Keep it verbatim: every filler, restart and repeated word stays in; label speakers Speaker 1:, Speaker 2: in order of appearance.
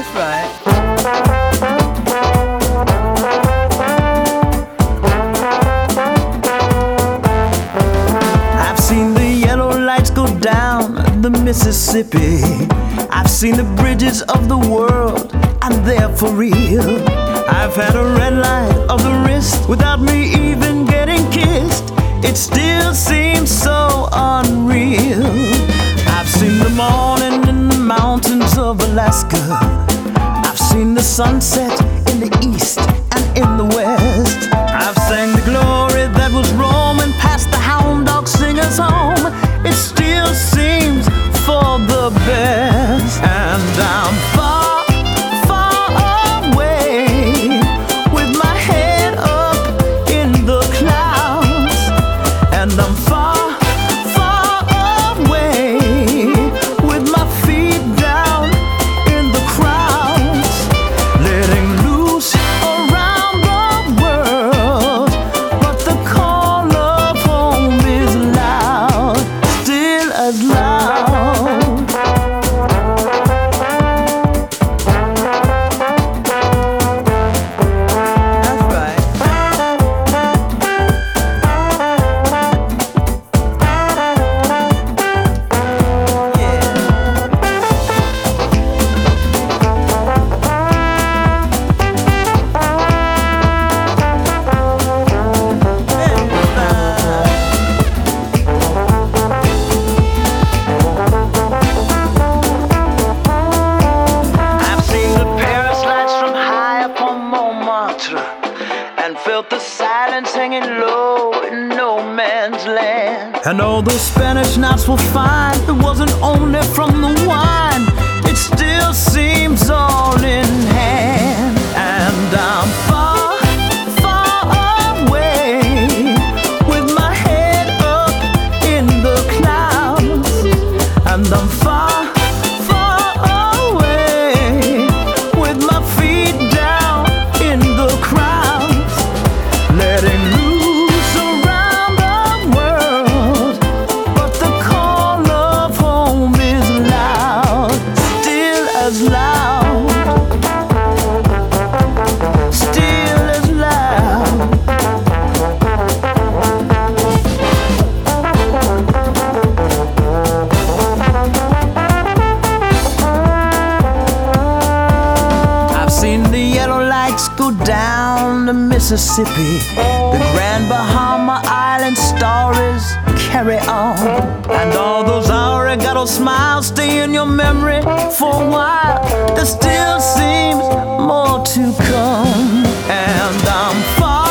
Speaker 1: That's right. I've seen the yellow lights go down the Mississippi. I've seen the bridges of the world, and they're for real. I've had a red light of the wrist without me even getting kissed. It still seems so unreal. I've seen the morning in the mountains of Alaska. I've seen the sunset in the east and in the west. I've sang the glory that was roaming past the hound dog singers home. It still seems for the best. And I'm far, far away, with my head up in the clouds. And I'm far, far away, with my feet down in the crowds, letting loose around the world. But the call of home is loud, still as loud. And felt the silence hanging low in no man's land. And all those Spanish nights were fine. It wasn't only from the wine. It still seems all in hand. And I'm far, far away, with my head up in the clouds. And I'm far, far away, with my feet down in the crowds, letting loose around the world. But the call of home is loud, still as loud, still as loud. I've seen the yellow lights go down the Mississippi. The Grand Bahama Island stories carry on. And all those Arigato smiles stay in your memory for a while. There still seems more to come. And I'm far